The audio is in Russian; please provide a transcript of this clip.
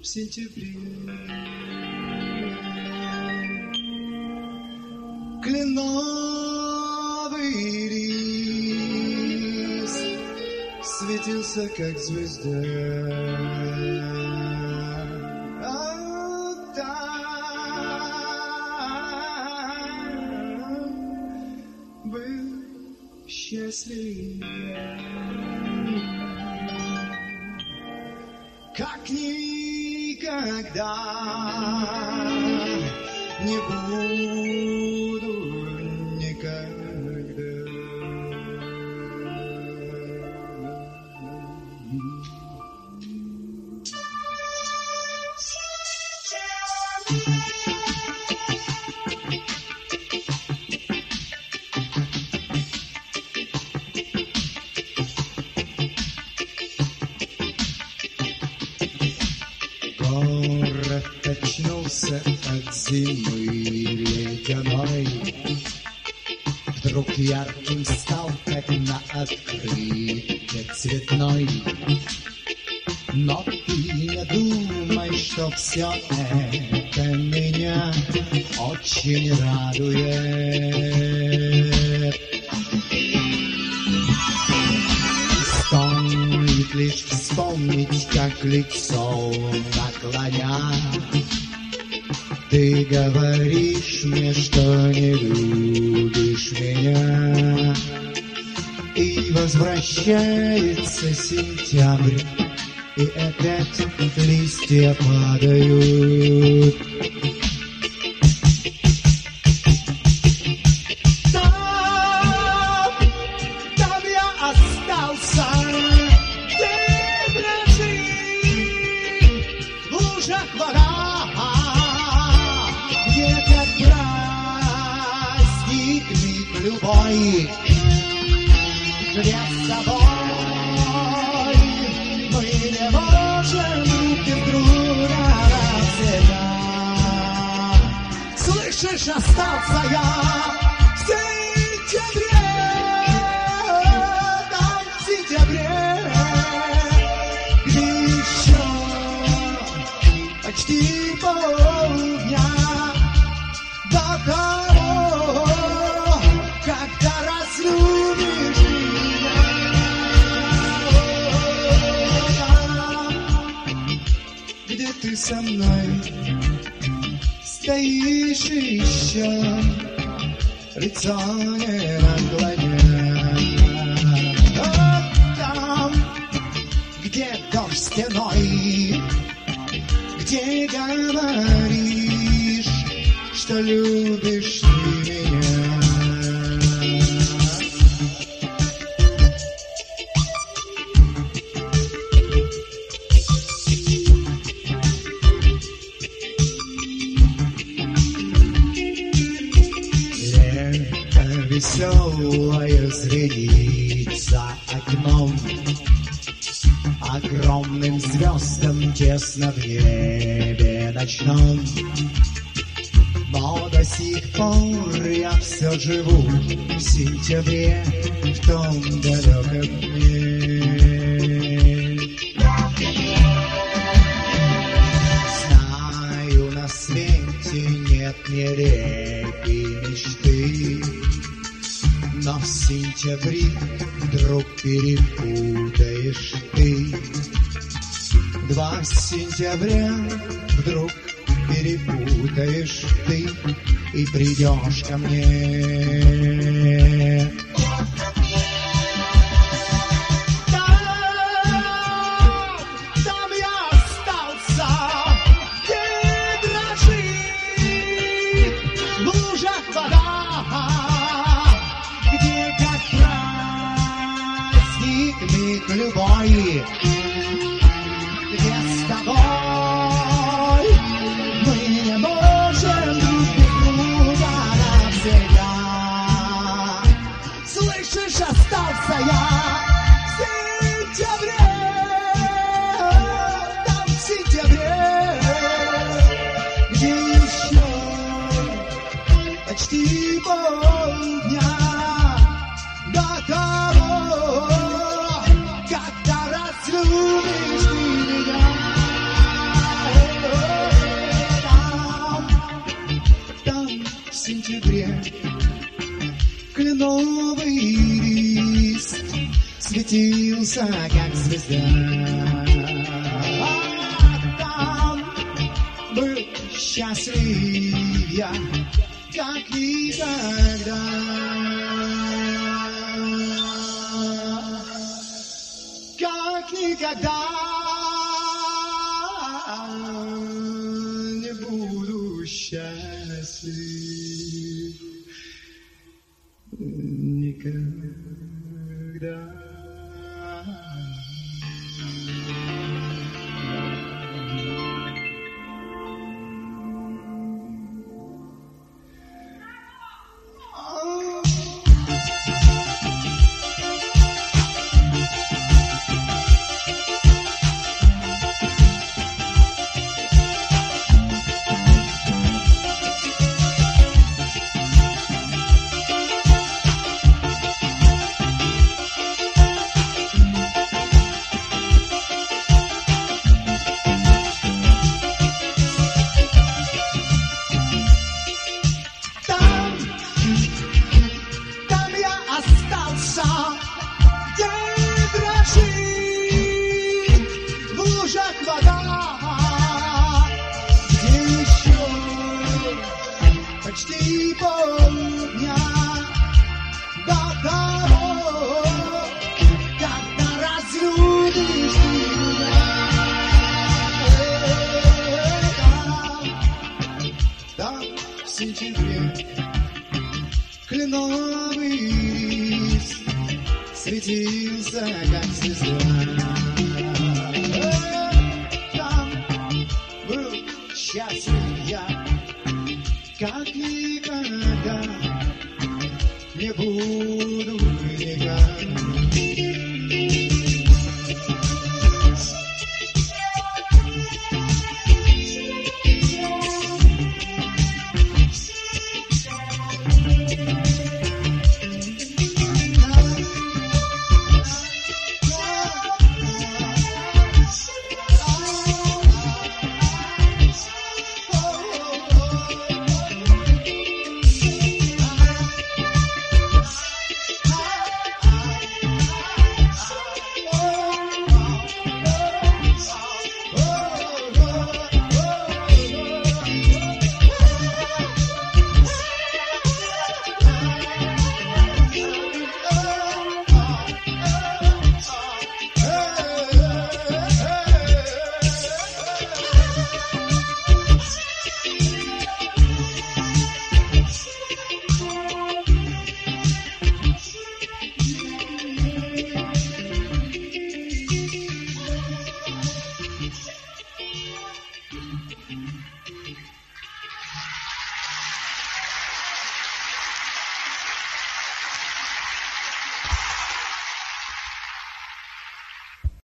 сентябре. Кленовый лист светился, как звезда. Счастлив я, как никогда не буду никогда. Очнулся от зимы ледяной, вдруг ярким стал, как на открытке цветной. Но ты не думай, что все это меня очень радует. Стоит лишь вспомнить, как лицо наклоня. Ты говоришь мне, что не любишь меня. И возвращается сентябрь, и опять листья падают. Там я остался. Ты дрожи, в лужах вода. Любой где с собой мы не можем друг друга навсегда. Слышишь, остался я в сентябре, там в сентябре, где еще почти полдня до того, когда разлюбишь меня. Где ты со мной стоишь еще, лицо не наклоняя. Там, где дождь стеной, где говоришь, что любишь ты меня. Веселая звенит за окном, огромным звездам тесно в небе ночном. Но до сих пор я все живу в сентябре, в том далеком дне. Знаю, на свете нет нелепей мечты, но в сентябре вдруг перепутаешь ты. 2 сентября вдруг перепутаешь ты и придешь ко мне. Там я остался, ты дрожишь, в лужах вода. Любой, где с тобой мы не можем друг друга навсегда. Слышишь, остался я в сентябре, там в сентябре, где еще почти полдня до того, когда разлюбишь ты меня. светился, как звезда. Там был счастлив я, как никогда. Как никогда не буду счастлив. Никогда. Почти полдня до того, когда разлюбишь меня. Там в сентябре кленовый лист светился, как звезда. Там был счастлив я, как никогда не буду никогда.